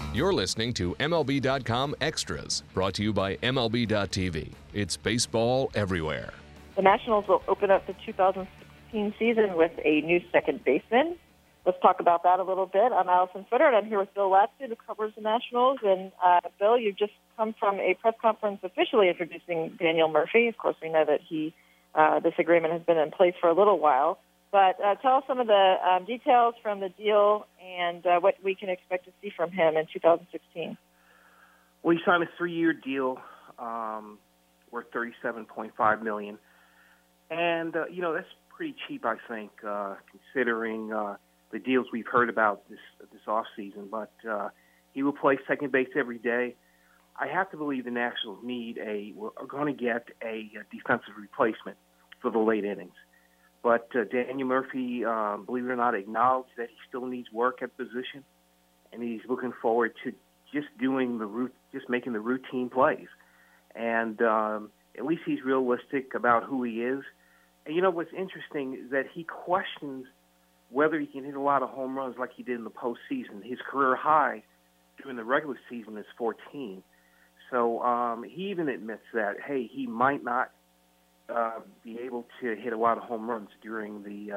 You're listening to MLB.com Extras, brought to you by MLB.tv. It's baseball everywhere. The Nationals will open up the 2016 season with a new second baseman. Let's talk about that a little bit. I'm Allison Footer, and I'm here with Bill Latson, who covers the Nationals. And, Bill, you've just come from a press conference officially introducing Daniel Murphy. Of course, we know that this agreement has been in place for a little while. But tell us some of the details from the deal and what we can expect to see from him in 2016. Well, he signed a 3-year deal worth $37.5 million. And, that's pretty cheap, I think, considering the deals we've heard about this offseason. But he will play second base every day. I have to believe the Nationals are going to get a defensive replacement for the late innings. But Daniel Murphy, believe it or not, acknowledged that he still needs work at the position, and he's looking forward to just making the routine plays. And at least he's realistic about who he is. And what's interesting is that he questions whether he can hit a lot of home runs like he did in the postseason. His career high during the regular season is 14. So he even admits that, hey, he might not be able to hit a lot of home runs during the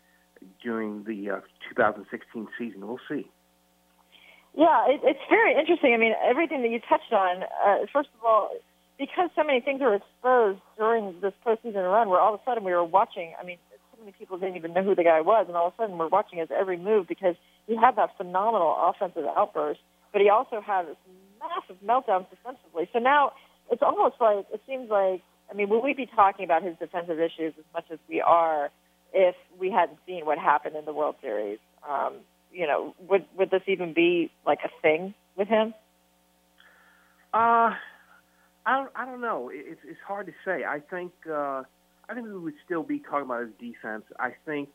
2016 season. We'll see. Yeah, it's very interesting. I mean, everything that you touched on, first of all, because so many things were exposed during this postseason run where all of a sudden we were watching, I mean, so many people didn't even know who the guy was, and all of a sudden we're watching his every move because he had that phenomenal offensive outburst, but he also had this massive meltdown defensively. So now it's almost like, it seems like, I mean, will we be talking about his defensive issues as much as we are if we hadn't seen what happened in the World Series? Would this even be like a thing with him? I don't know. It's hard to say. I think we would still be talking about his defense. I think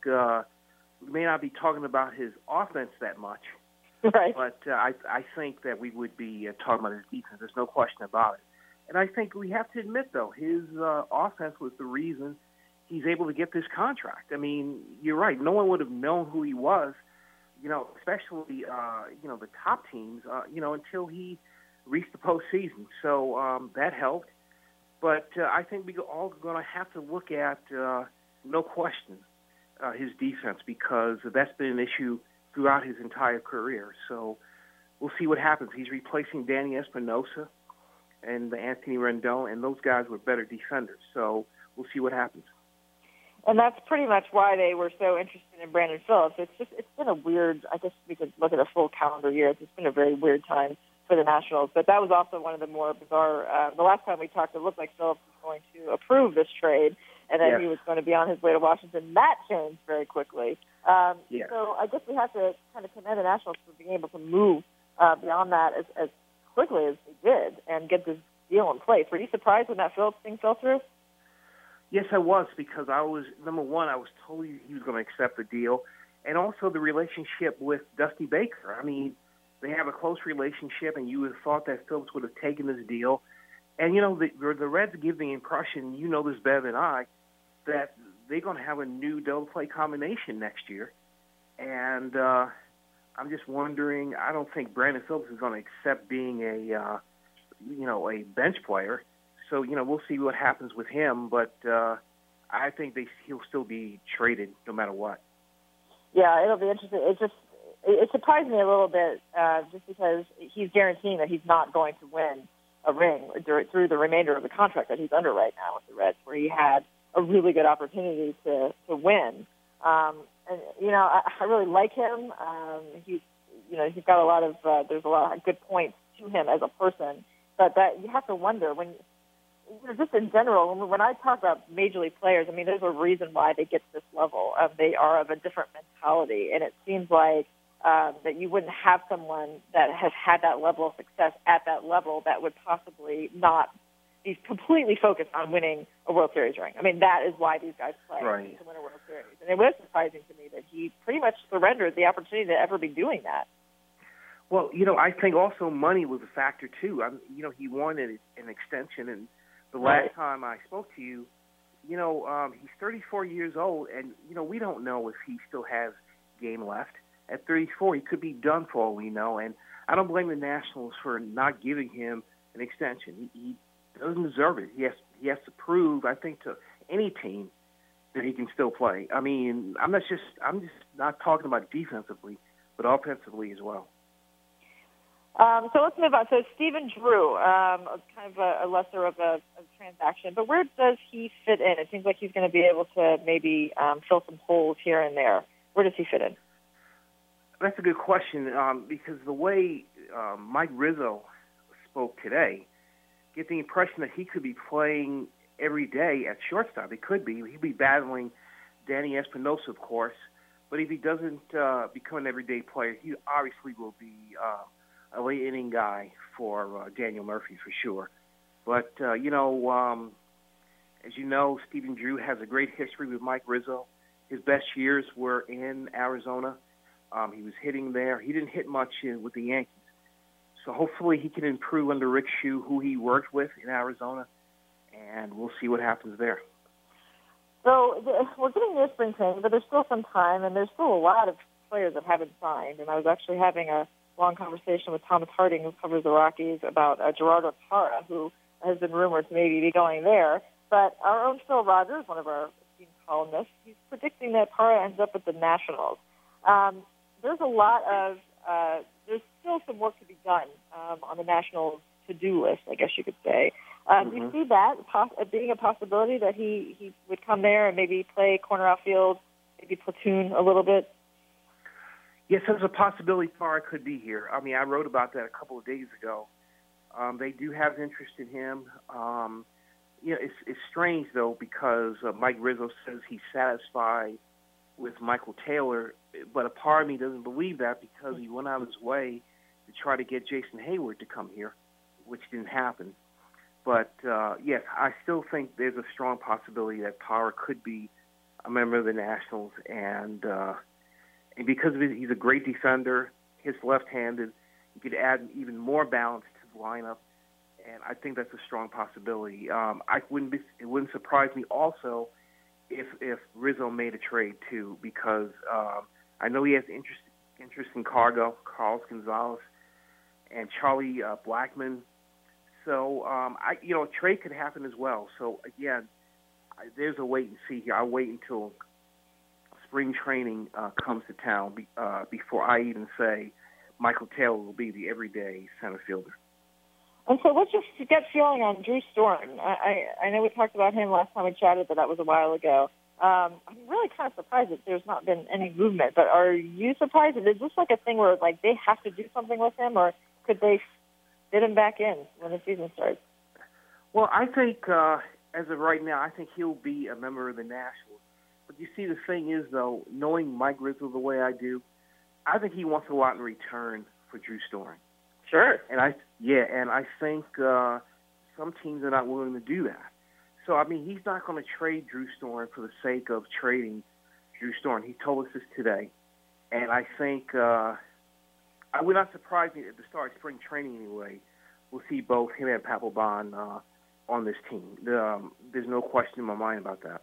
we may not be talking about his offense that much. Right. But I think that we would be talking about his defense. There's no question about it. And I think we have to admit, though, his offense was the reason he's able to get this contract. I mean, you're right. No one would have known who he was, especially, the top teams, until he reached the postseason. So that helped. But I think we all going to have to look at, no question, his defense, because that's been an issue throughout his entire career. So we'll see what happens. He's replacing Danny Espinosa and Anthony Rendon, and those guys were better defenders. So we'll see what happens. And that's pretty much why they were so interested in Brandon Phillips. It's been a weird, I guess we could look at a full calendar year. It's been a very weird time for the Nationals. But that was also one of the more bizarre, the last time we talked, it looked like Phillips was going to approve this trade, and then he was going to be on his way to Washington. That changed very quickly. So I guess we have to kind of commend the Nationals for being able to move beyond that as quickly as they did and get this deal in place. Were you surprised when that Phillips thing fell through? Yes, I was, because I was told he was going to accept the deal, and also the relationship with Dusty Baker. I mean, they have a close relationship, and you would have thought that Phillips would have taken this deal. And, the Reds give the impression, you know this better than I, that they're going to have a new double play combination next year. And I'm just wondering, I don't think Brandon Phillips is going to accept being a bench player. So, we'll see what happens with him. But I think he'll still be traded no matter what. Yeah, it'll be interesting. It surprised me a little bit just because he's guaranteeing that he's not going to win a ring through the remainder of the contract that he's under right now with the Reds, where he had a really good opportunity to win. I really like him. He's got a lot of there's a lot of good points to him as a person, but that you have to wonder when. Just in general, when I talk about major league players, I mean, there's a reason why they get to this level. They are of a different mentality, and it seems like that you wouldn't have someone that has had that level of success at that level that would possibly not be completely focused on winning a World Series ring. I mean, that is why these guys play to win a World Series. And it was surprising to me that he pretty much surrendered the opportunity to ever be doing that. Well, I think also money was a factor, too. He wanted an extension, and the last time I spoke to you, he's 34 years old, and, we don't know if he still has game left. at 34. He could be done for all we know. And I don't blame the Nationals for not giving him an extension. He doesn't deserve it. He has to prove, I think, to any team that he can still play. I mean, I'm just not talking about defensively, but offensively as well. So let's move on. So Stephen Drew, kind of a lesser of a transaction, but where does he fit in? It seems like he's going to be able to maybe fill some holes here and there. Where does he fit in? That's a good question because the way Mike Rizzo spoke today, get the impression that he could be playing every day at shortstop. It could be. He'd be battling Danny Espinosa, of course, but if he doesn't become an everyday player, he obviously will be a late inning guy for Daniel Murphy for sure. But, as you know, Stephen Drew has a great history with Mike Rizzo. His best years were in Arizona. He was hitting there. He didn't hit much with the Yankees. So hopefully he can improve under Rick Shue, who he worked with in Arizona, and we'll see what happens there. So we're getting near spring training, but there's still some time, and there's still a lot of players that haven't signed. And I was actually having a long conversation with Thomas Harding, who covers the Rockies, about Gerardo Parra, who has been rumored to maybe be going there. But our own Phil Rogers, one of our esteemed columnists, he's predicting that Parra ends up with the Nationals. There's a lot of there's still some work to be done on the Nationals to-do list, I guess you could say. Do you see that being a possibility that he would come there and maybe play corner outfield, maybe platoon a little bit? Yes, there's a possibility Parra could be here. I mean, I wrote about that a couple of days ago. They do have interest in him. It's strange, though, because Mike Rizzo says he's satisfied with Michael Taylor, but a part of me doesn't believe that because he went out of his way to try to get Jason Hayward to come here, which didn't happen. But, yes, I still think there's a strong possibility that Parra could be a member of the Nationals, and because of it, he's a great defender, hits left-handed, you could add even more balance to the lineup, and I think that's a strong possibility. It wouldn't surprise me also if Rizzo made a trade too, because I know he has interest in Carlos Gonzalez, and Charlie Blackmon. So a trade could happen as well. So again, there's a wait and see here. I'll wait until spring training comes to town before I even say Michael Taylor will be the everyday center fielder. And so what's your gut feeling on Drew Storen? I know we talked about him last time we chatted, but that was a while ago. I'm really kind of surprised that there's not been any movement, but are you surprised? Is this like a thing where like they have to do something with him, or could they fit him back in when the season starts? Well, I think as of right now, I think he'll be a member of the Nationals. But you see, the thing is, though, knowing Mike Rizzo the way I do, I think he wants a lot in return for Drew Storen. Sure. And I think some teams are not willing to do that. So, I mean, he's not going to trade Drew Storen for the sake of trading Drew Storen. He told us this today. And I think I would not surprise me at the start of spring training anyway. We'll see both him and Papelbon on this team. There's no question in my mind about that.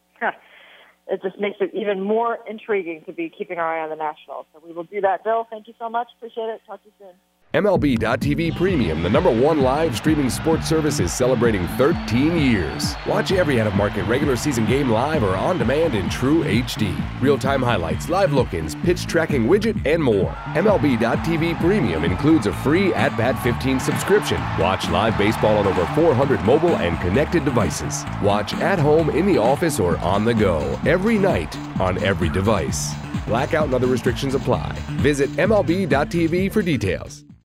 It just makes it even more intriguing to be keeping our eye on the Nationals. So we will do that. Bill, thank you so much. Appreciate it. Talk to you soon. MLB.tv Premium, the #1 live streaming sports service, is celebrating 13 years. Watch every out-of-market regular season game live or on demand in true HD. Real-time highlights, live look-ins, pitch tracking widget, and more. MLB.tv Premium includes a free At-Bat 15 subscription. Watch live baseball on over 400 mobile and connected devices. Watch at home, in the office, or on the go, every night, on every device. Blackout and other restrictions apply. Visit MLB.tv for details.